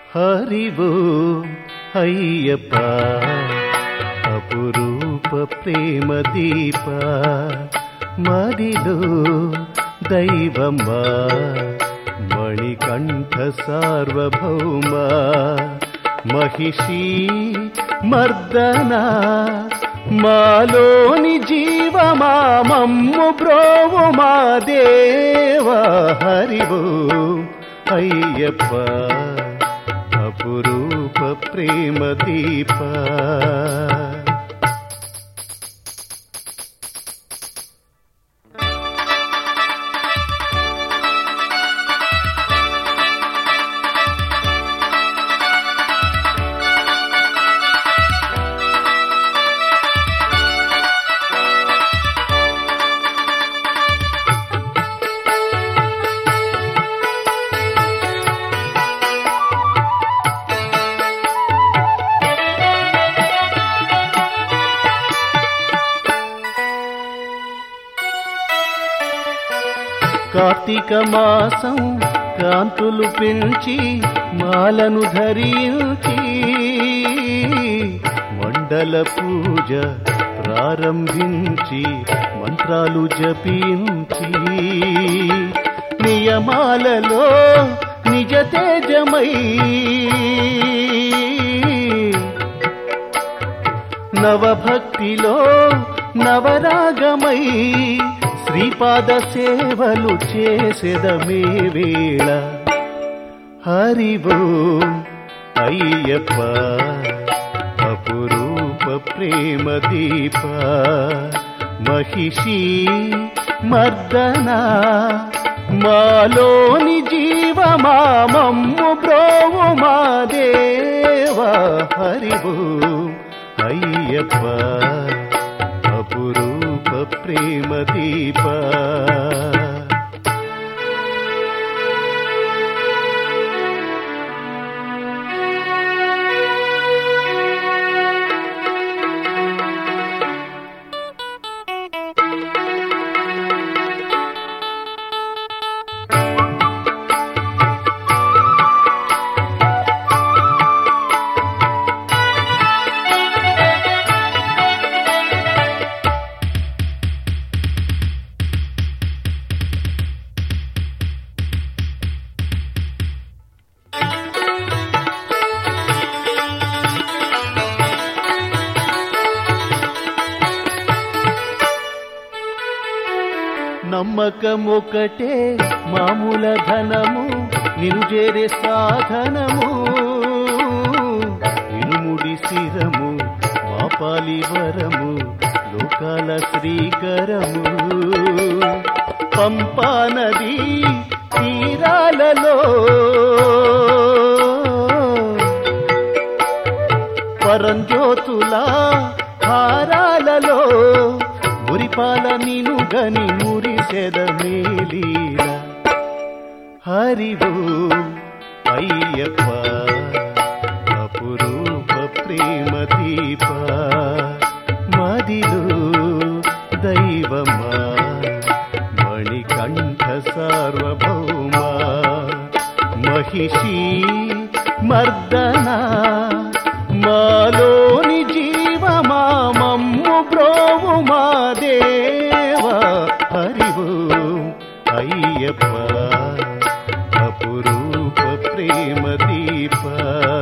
హరివో అయ్యప్ప అపురూప ప్రేమ దీప మదిలో దైవమా మణికంఠ సార్వభౌమ మహిషీ మర్దన మాలోని జీవమా మమ్ము బ్రోవు మా దేవ హరివో అయ్యప్ప అపురూప ప్రేమ దీప కార్తీక మాసం కాంతులు పెంచి మాలను ధరించి మండల పూజ ప్రారంభించి మంత్రాలు జపించి నియమాలలో నిజ తేజమై నవభక్తిలో నవరాగమై శ్రీపాద సేవలు చేసెదమే వేళ హరివో అయ్యప్ప అపురూప ప్రేమ దీప మహిషీ మర్దన మాలోని జీవమా మమ్ము బ్రోవు మా దేవ హరివో అయ్యప్ప అపురూప ప్రేమ దీప నమ్మకమొకటే మామూల ధనము నిను చేరే సాధనము ఇనుముడి శిరము మాపాలి వరము లోకాల శ్రీకరము పంపా నది తీరాలలో పరంజ్యోతుల హారాలలో మురిపాల నిను గని మురిసెదమే లీల హరివో అయ్యప్ప అపురూప ప్రేమ దీప మదిలో దైవమా మణికంఠ సార్వభౌమ మహిషీ మర్దన మాలోని జీవమా మమ్ము బ్రోవు మా దేవ హరివో అయ్యప్ప అపురూప ప్రేమ దీప